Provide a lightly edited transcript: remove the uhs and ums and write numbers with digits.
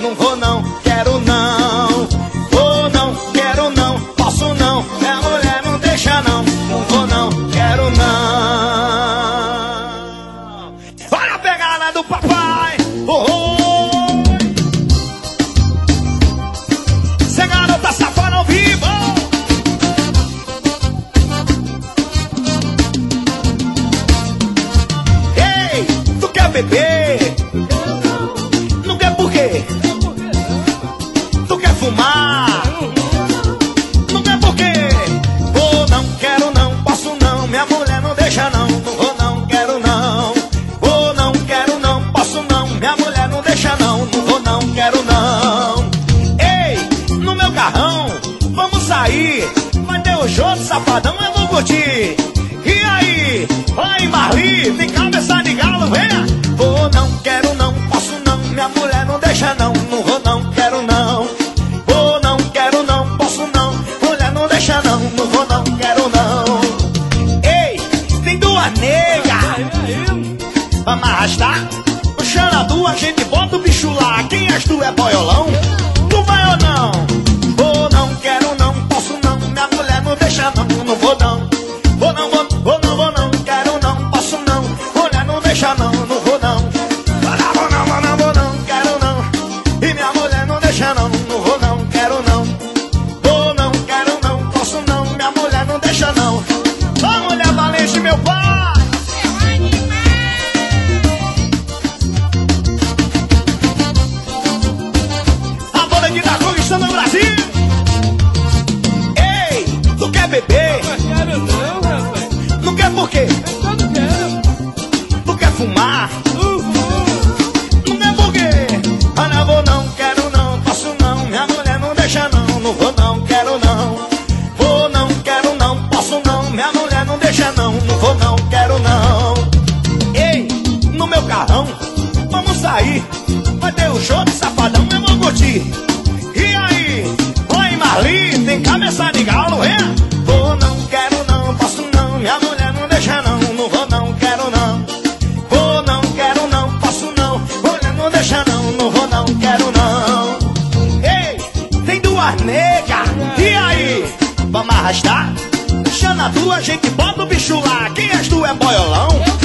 não vou não, quero não. Vou não, quero não, posso não, minha mulher não deixa não, não vou não, quero não. Olha a pegada do papai, Cê garota safada ao vivo. Ei, tu quer beber? Não quer por quê? Tu quer fumar? Não quer por quê? Vou não, quero não, posso não, minha mulher não deixa não, não vou não, quero não. Vou não, quero não, posso não, minha mulher não deixa não, não vou não, quero não. Ei, no meu carrão, vamos sair, vai ter o jogo, safadão, eu vou curtir. E aí, vai Marli, tem cabeça de galo, venha. Vou não, quero não, posso não, minha mulher não deixa não, não vou não, quero não. Vou não, quero não, posso não, mulher não deixa não, não vou não, quero não. Ei, tem duas negas, vamos arrastar. Puxando a duas, a gente bota o bicho lá. Quem és tu, é boiolão? Tu vai ou não? Vou não, quero não, posso não, minha mulher não deixa não, não vou não. Vou não, vou não, vou não, quero não, posso não, mulher não deixa não, não vou não. Vou não, vou não, quero não, e minha mulher não deixa não, não vou não, quero não. Vou não, quero não, posso não, minha mulher não deixa não. Ó, mulher valente, meu pai. A banda que tá conquistando o Brasil. Ei, tu quer beber? Não quer por quê? Tu quer fumar? Não quer por quê? Ah, não vou não, quero não, posso não, minha mulher não deixa não, não vou não, quero não. Vou não, quero não, posso não, minha mulher não deixa não, não vou não, quero não. Ei, no meu carrão, vamos sair, vai ter o show de safadão, eu vou curtir. E aí, oi Marli, tem cabeça de galo, é? Vou não, quero não, posso não, minha mulher não deixa não, não vou não, quero não. Vou não, quero não, posso não, mulher não deixa não, não vou não, quero não. Ei, tem duas negas, e aí, vamos arrastar? Puxando a tua, a gente bota o bicho lá. Quem és tu, é boiolão?